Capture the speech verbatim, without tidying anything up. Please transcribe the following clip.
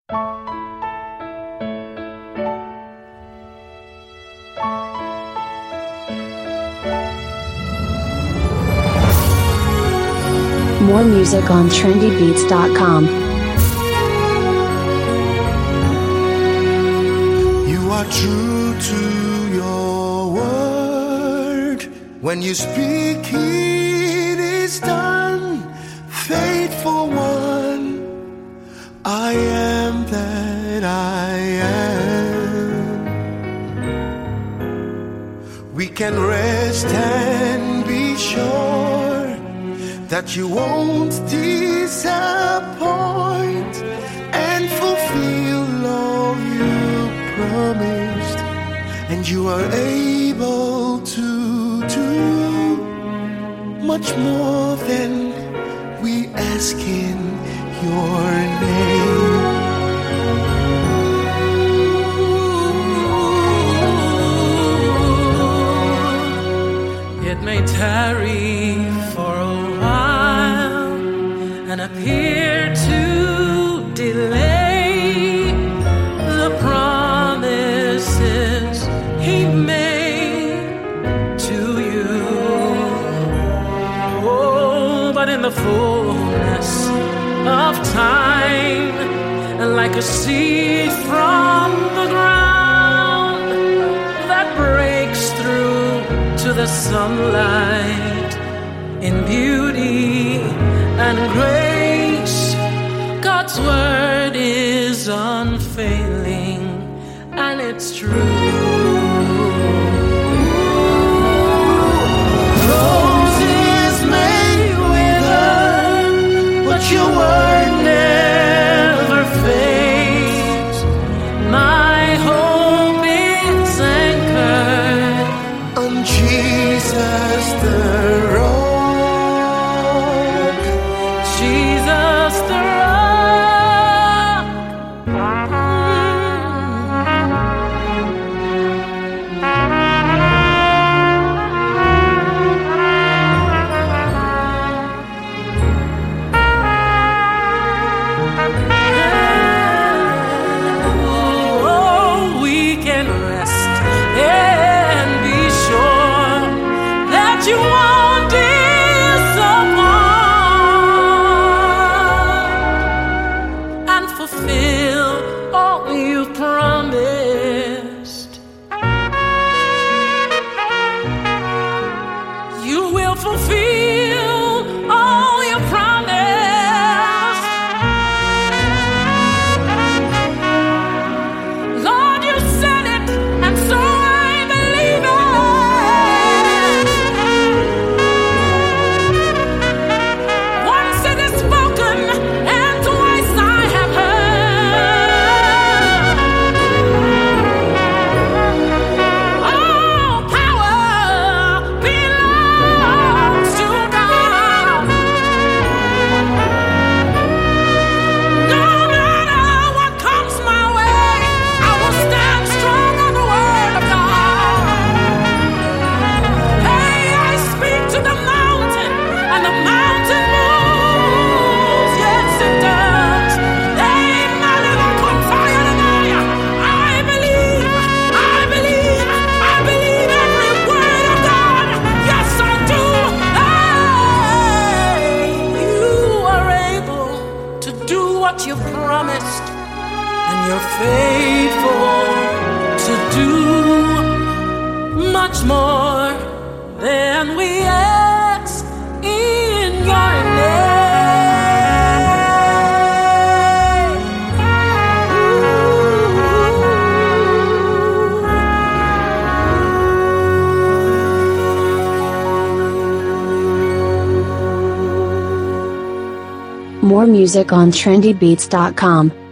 More music on trendy beats dot com. You are true to your word. When you speak, it is done. Faithful one, I am that I am. We can rest and be sure that you won't disappoint and fulfill all you promised, and you are able to do much more than we ask in your name. It may tarry for a while and appear to delay the promises He made to you. Oh, but in the fullness of time, and like a seed from the ground that breaks through to the sunlight in beauty and grace, God's word is unfailing, and it's true. Roses may wither, but your word never fades. My hope is anchored on Jesus the rock. Jesus the rock. Oh, we can rest and be sure that you won't disappoint and fulfill all you promised. You will fulfill all you promised. Lord, you said it, and so I believe it. Once it is spoken, and twice I have heard. All power belongs to God. No matter what comes my way, I will stand strong on the word of God. Hey, I speak to the mountain, and the mountain moves. Yes, it does. Hey, Malama, come fire tonight. I believe, I believe, I believe every word of God. Yes, I do. Hey, you are able to do what you promised, and you're faithful to do much more than we ask in your name. More music on trendy beats dot com.